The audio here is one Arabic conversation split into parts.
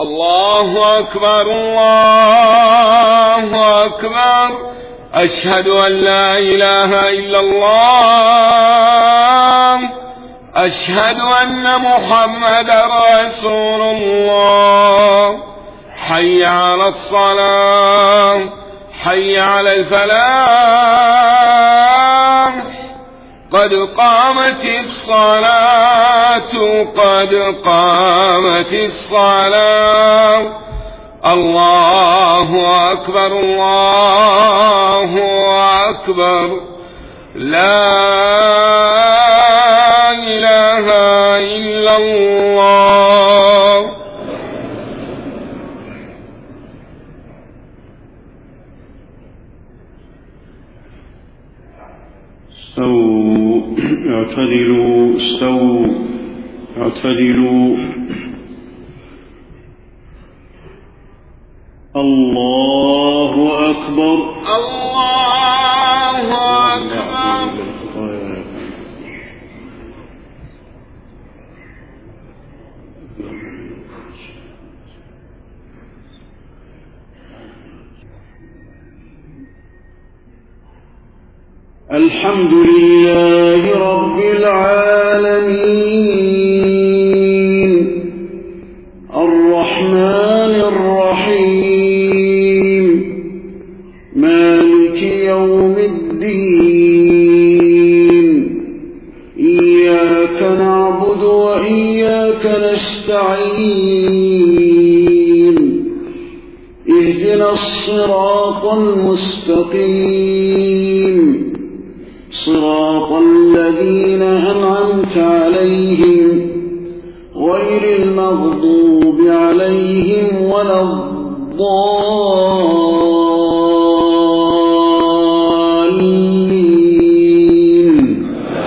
الله أكبر الله أكبر. أشهد أن لا إله إلا الله. أشهد أن محمدا رسول الله. حي على الصلاة حي على الفلاح. قد قامت الصلاة قد قامت الصلاة. الله أكبر الله أكبر. لا إله إلا الله. استووا اعتدلوا استووا اعتدلوا. الله أكبر الله أكبر. الحمد لله رب العالمين الرحمن الرحيم مالك يوم الدين. إياك نعبد وإياك نستعين. اهدنا الصراط المستقيم صراط الذين أنعمت عليهم غير المغضوب عليهم ولا الضالين.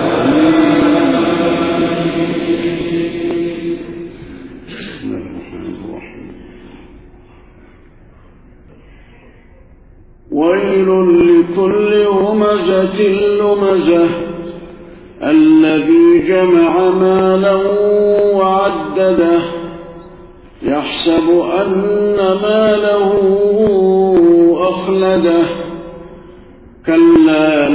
ويل لكل همزة لمزة الذي جمع مالا وعدده يحسب أن ماله أخلده. كلا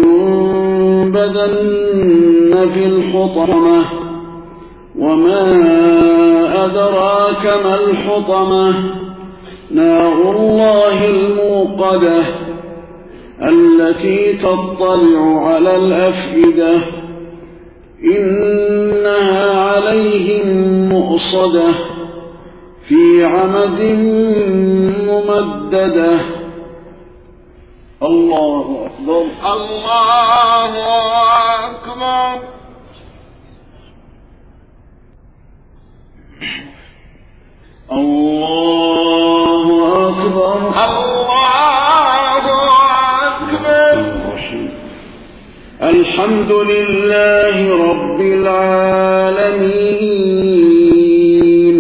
لينبذن في الحطمة. وما أدراك ما الحطمة. نار الله الموقدة التي تطلع على الأفئدة. إنها عليهم مؤصدة في عمد ممددة. الله أكبر الله أكبر. الله أكبر الله أكبر. الحمد لله رب العالمين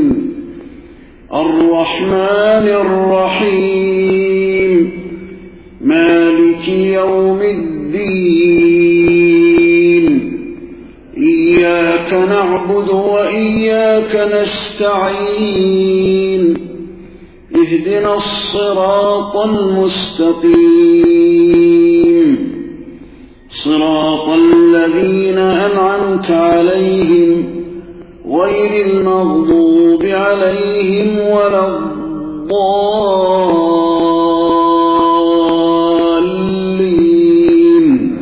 الرحمن الرحيم مالك يوم الدين. إياك نعبد وإياك نستعين. اهدنا الصراط المستقيم صراط الذين أنعمت عليهم غير المغضوب عليهم ولا الضالين.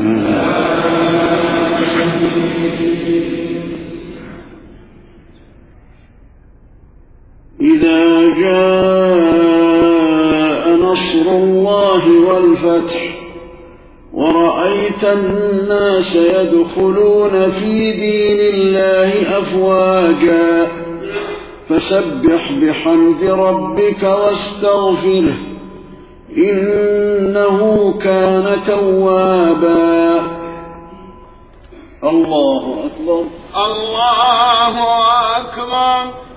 إذا جاء نصر الله والفتح ورأيت الناس يدخلون في دين الله أفواجا فسبح بحمد ربك واستغفره إنه كان توابا. الله أكبر الله أكبر.